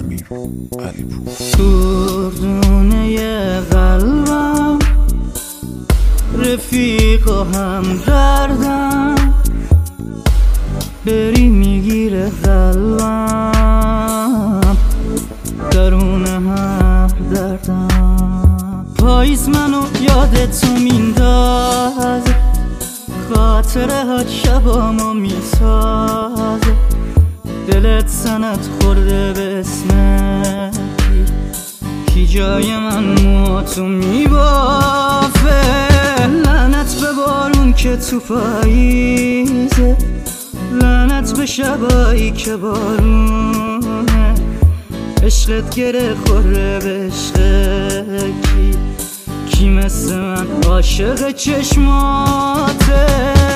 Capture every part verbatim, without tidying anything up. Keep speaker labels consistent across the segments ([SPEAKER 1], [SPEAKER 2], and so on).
[SPEAKER 1] امیر علیپور.
[SPEAKER 2] دردونه قلبم رفیق و هم دردم، بری میگیره قلبم درون هر دردم. پاییز منو یاد تو میندازه، خاطره ها شبامو میسازه، دلت سنت خورده به اسمت کی جای من موهاتو میبافه. لعنت به بارون که تو پاییزه، لعنت به شبایی که بارونه، عشقت گره خوره به عشق کی کی مثل من عاشق چشماته.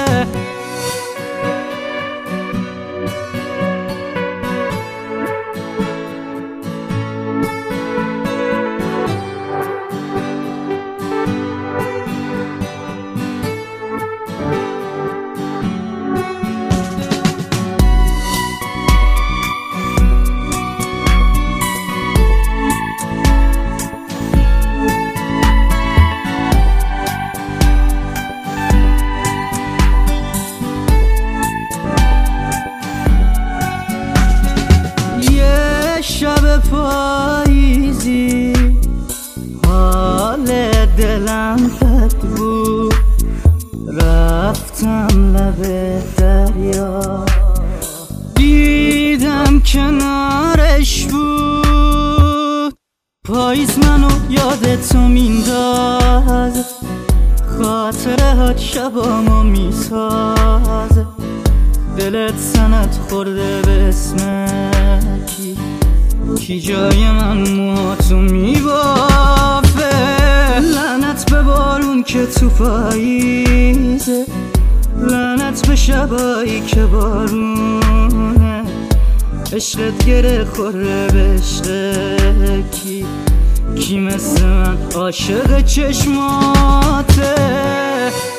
[SPEAKER 2] شب پاییزی حال دلم بد بود، رفتم لب دریا دیدم کنارش بود. پاییز منو یاد تو میندازه، خاطره ها شبامو میسازه، دلت سنت خورده به اسم کی کی جای من موهاتو میبافه. لعنت به بارون که تو پاییزه، لعنت به شبایی که بارونه، عشقت گره خوره به عشق کی کی مثل من عاشق چشماته.